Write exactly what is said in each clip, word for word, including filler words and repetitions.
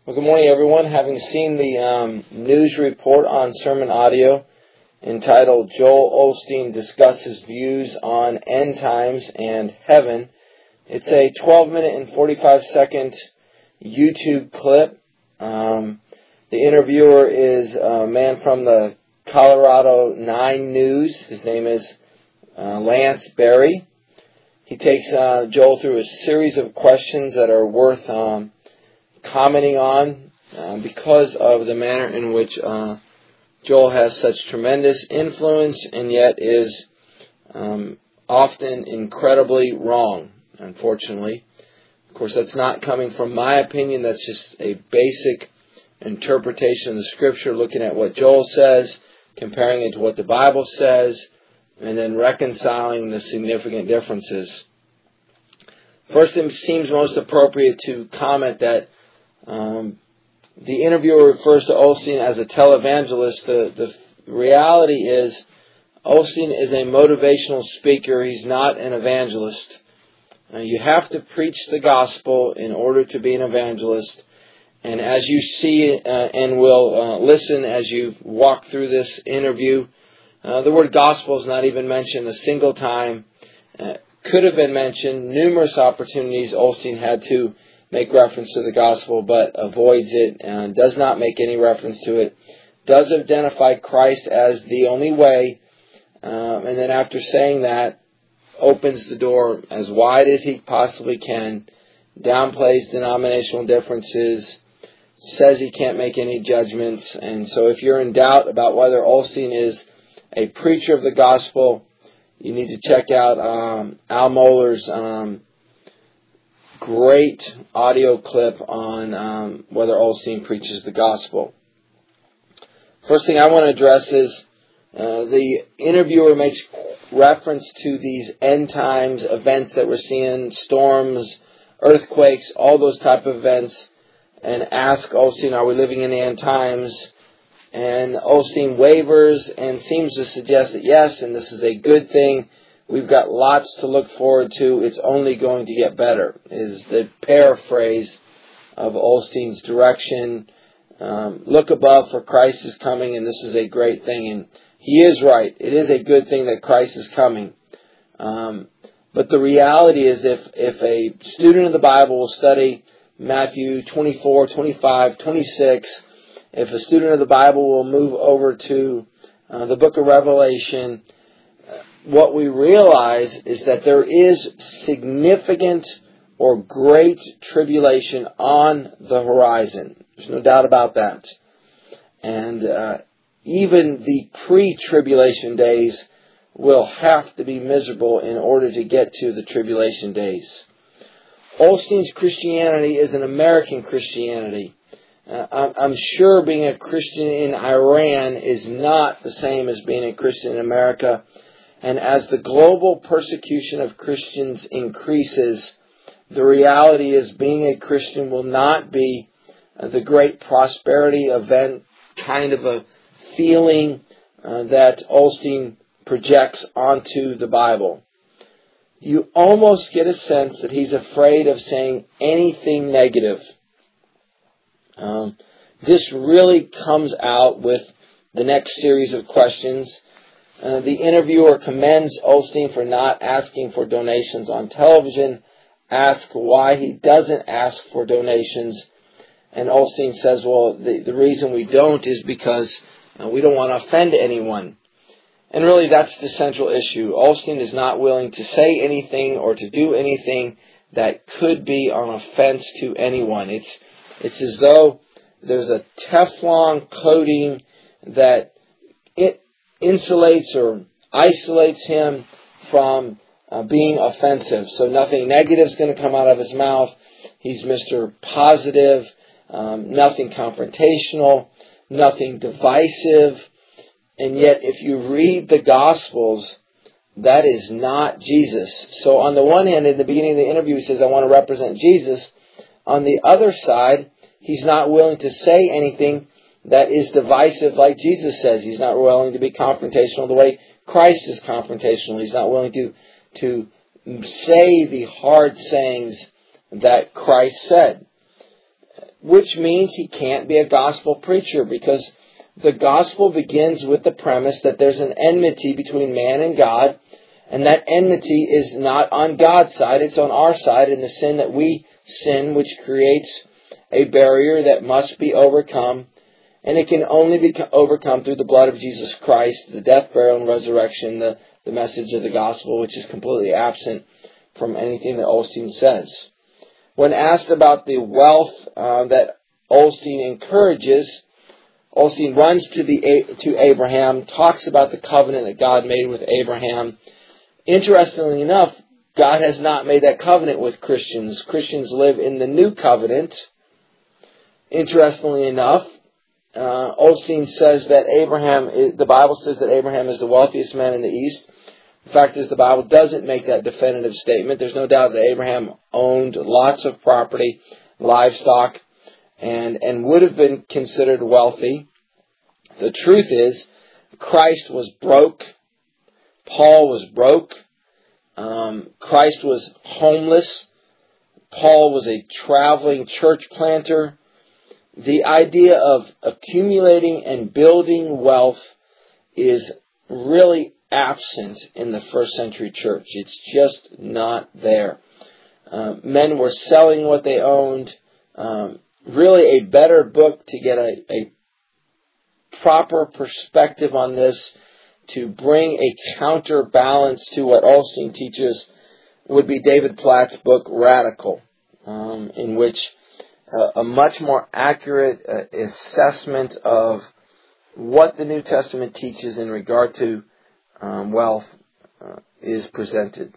Well, good morning, everyone. Having seen the um, news report on sermon audio entitled Joel Osteen Discusses Views on End Times and Heaven, it's a twelve minute and forty-five second YouTube clip. Um, the interviewer is a man from the Colorado nine News. His name is uh, Lance Berry. He takes uh, Joel through a series of questions that are worth um, commenting on uh, because of the manner in which uh, Joel has such tremendous influence and yet is um, often incredibly wrong, unfortunately. Of course, that's not coming from my opinion. That's just a basic interpretation of the Scripture, looking at what Joel says, comparing it to what the Bible says, and then reconciling the significant differences. First, it seems most appropriate to comment that Um, the interviewer refers to Osteen as a televangelist. The, the reality is, Osteen is a motivational speaker. He's not an evangelist. Uh, you have to preach the gospel in order to be an evangelist. And as you see uh, and will uh, listen as you walk through this interview, uh, the word gospel is not even mentioned a single time. Uh, could have been mentioned numerous opportunities. Osteen had to make reference to the gospel, but avoids it and does not make any reference to it. Does identify Christ as the only way, um, and then after saying that, opens the door as wide as he possibly can, downplays denominational differences, says he can't make any judgments. And so if you're in doubt about whether Osteen is a preacher of the gospel, you need to check out um, Al Mohler's um, great audio clip on um, whether Osteen preaches the gospel. First thing I want to address is uh, the interviewer makes reference to these end times events that we're seeing, storms, earthquakes, all those type of events, and ask Osteen, are we living in the end times? And Osteen wavers and seems to suggest that yes, and this is a good thing. We've got lots to look forward to. It's only going to get better, is the paraphrase of Osteen's direction. Um, look above, for Christ is coming, and this is a great thing. And he is right. It is a good thing that Christ is coming. Um, but the reality is if, if a student of the Bible will study Matthew twenty-four, twenty-five, twenty-six, if a student of the Bible will move over to uh, the book of Revelation, what we realize is that there is significant or great tribulation on the horizon. There's no doubt about that. And uh, even the pre-tribulation days will have to be miserable in order to get to the tribulation days. Osteen's Christianity is an American Christianity. Uh, I'm sure being a Christian in Iran is not the same as being a Christian in America. And as the global persecution of Christians increases, the reality is being a Christian will not be the great prosperity event kind of a feeling uh, that Osteen projects onto the Bible. You almost get a sense that he's afraid of saying anything negative. Um, this really comes out with the next series of questions. Uh, the interviewer commends Osteen for not asking for donations on television, asks why he doesn't ask for donations, and Osteen says, well, the, the reason we don't is because uh, we don't want to offend anyone. And really that's the central issue. Osteen is not willing to say anything or to do anything that could be an offense to anyone. It's, it's as though there's a Teflon coating that it insulates or isolates him from uh, being offensive. So nothing negative is going to come out of his mouth. He's Mister Positive, um, nothing confrontational, nothing divisive. And yet if you read the Gospels, that is not Jesus. So on the one hand, in the beginning of the interview, he says, I want to represent Jesus. On the other side, he's not willing to say anything that is divisive like Jesus says. He's not willing to be confrontational the way Christ is confrontational. He's not willing to, to say the hard sayings that Christ said. which means he can't be a gospel preacher, because the gospel begins with the premise that there's an enmity between man and God, and that enmity is not on God's side, it's on our side in the sin that we sin, which creates a barrier that must be overcome, and it can only be overcome through the blood of Jesus Christ, the death, burial, and resurrection, the, the message of the gospel, which is completely absent from anything that Osteen says. When asked about the wealth uh, that Osteen encourages, Osteen runs to the to Abraham, talks about the covenant that God made with Abraham. Interestingly enough, God has not made that covenant with Christians. Christians live in the new covenant. Interestingly enough, uh, Osteen says that Abraham, the Bible says that Abraham is the wealthiest man in the East. The fact is, the Bible doesn't make that definitive statement. There's no doubt that Abraham owned lots of property, livestock, and, and would have been considered wealthy. The truth is, Christ was broke. Paul was broke. Um, Christ was homeless. Paul was a traveling church planter. The idea of accumulating and building wealth is really absent in the first century church. It's just not there. Uh, men were selling what they owned. Um, really a better book to get a, a proper perspective on this, to bring a counterbalance to what Osteen teaches, would be David Platt's book, Radical, um, in which uh, a much more accurate uh, assessment of what the New Testament teaches in regard to um, wealth uh, is presented.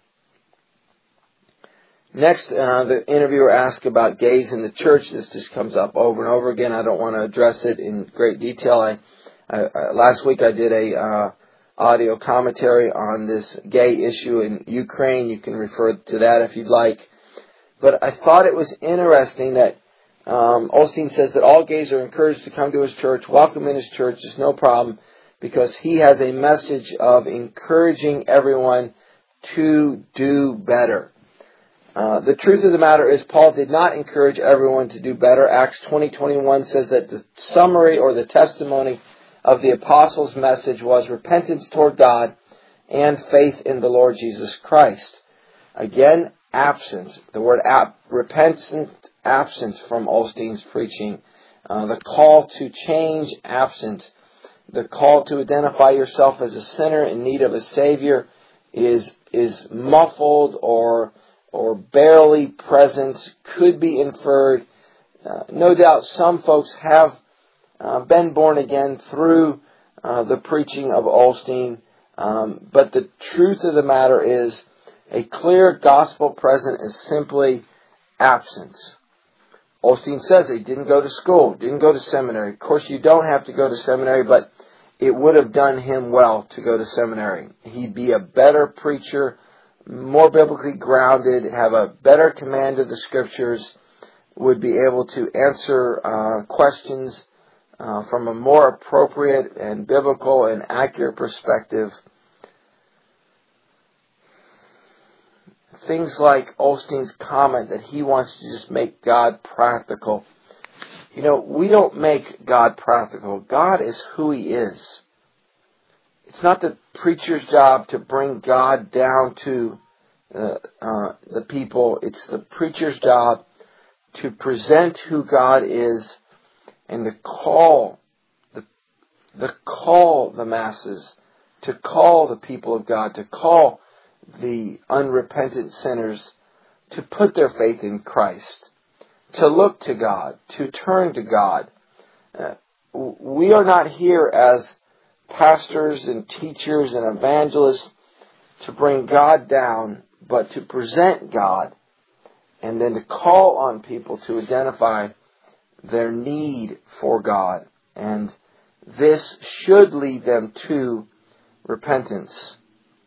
Next, uh, the interviewer asked about gays in the church. This just comes up over and over again. I don't want to address it in great detail. I, I, I last week I did a uh, audio commentary on this gay issue in Ukraine. You can refer to that if you'd like. But I thought it was interesting that um, Osteen says that all gays are encouraged to come to his church, welcome in his church, there's no problem, because he has a message of encouraging everyone to do better. Uh, the truth of the matter is, Paul did not encourage everyone to do better. Acts twenty twenty-one says that the summary or the testimony of the apostles' message was repentance toward God and faith in the Lord Jesus Christ. Again, absent. The word ap- repentant, absent from Osteen's preaching. Uh, the call to change, absent. The call to identify yourself as a sinner in need of a Savior is is muffled or or barely present, could be inferred. Uh, no doubt some folks have uh, been born again through uh, the preaching of Osteen, um, but the truth of the matter is a clear gospel present is simply absence. Osteen says he didn't go to school, didn't go to seminary. Of course, you don't have to go to seminary, but it would have done him well to go to seminary. He'd be a better preacher, more biblically grounded, have a better command of the Scriptures, would be able to answer uh, questions uh, from a more appropriate and biblical and accurate perspective. Things like Osteen's comment that he wants to just make God practical. You know, we don't make God practical. God is who He is. It's not the preacher's job to bring God down to uh, uh, the people. It's the preacher's job to present who God is and to call the, the call the masses, to call the people of God, to call the unrepentant sinners to put their faith in Christ, to look to God, to turn to God. Uh, we are not here as pastors and teachers and evangelists to bring God down, but to present God and then to call on people to identify their need for God. And this should lead them to repentance.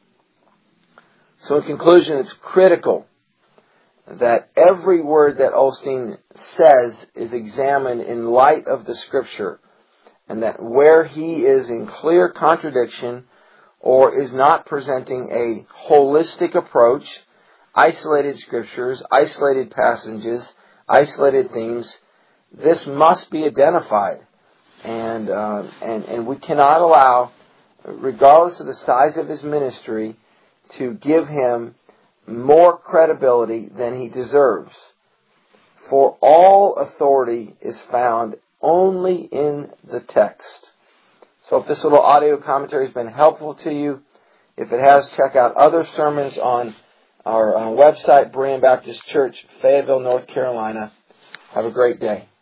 So in conclusion, it's critical that every word that Osteen says is examined in light of the Scripture, and that where he is in clear contradiction or is not presenting a holistic approach, isolated Scriptures, isolated passages, isolated themes, this must be identified. And, uh, and, and we cannot allow, regardless of the size of his ministry, to give him more credibility than he deserves. For all authority is found only in the text. So if this little audio commentary has been helpful to you, if it has, check out other sermons on our uh, website, Berean Baptist Church, Fayetteville, North Carolina. Have a great day.